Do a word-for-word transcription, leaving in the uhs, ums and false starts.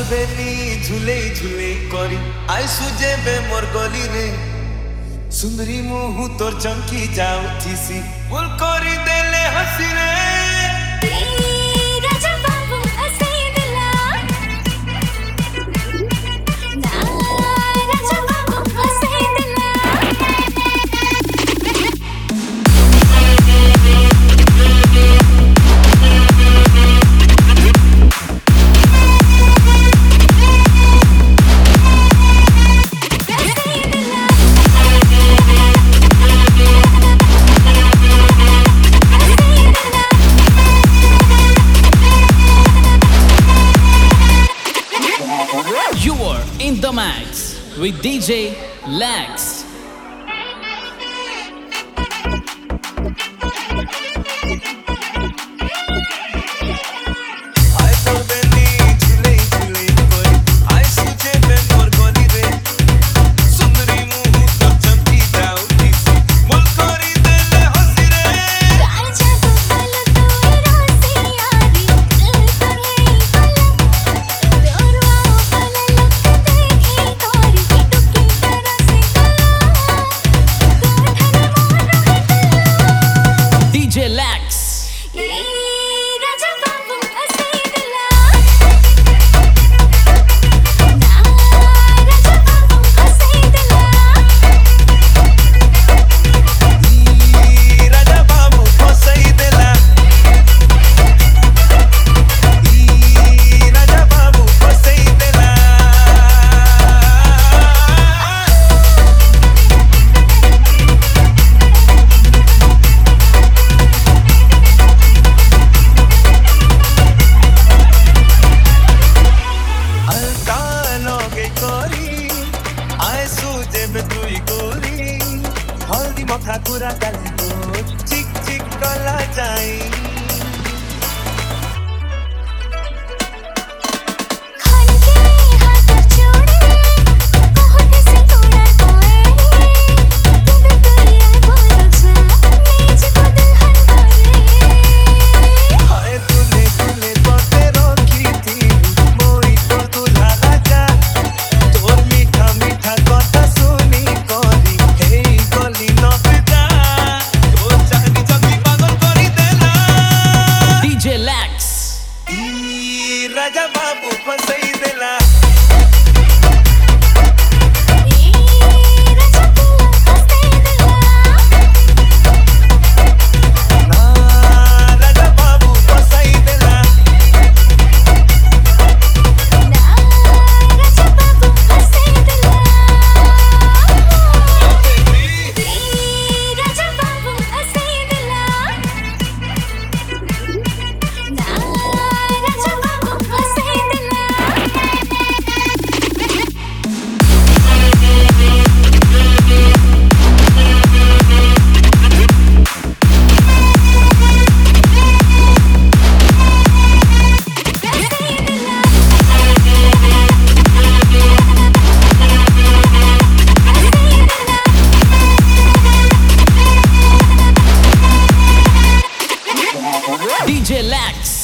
বেনি ঝুলে ঝুলে করি আইসু যেবে মোর গলি রে সুন্দরী মুহু তোর চমকি যাউথিসি ভুল করি দেলে হাসি রে রাজা বাবু হসাই দিলা না রাজা বাবু হসাই দিলা You are in the mix with D J Lex. हल्दी मखा कुरा कालीको चिक चिक कला चाहिँ राजा बाबू फसई देला राजा बाबू फसई देला राजा बाबू हसाई दिला राजा बाबू हसाई दिला राजा बाबू हसाई दिला D J Lex.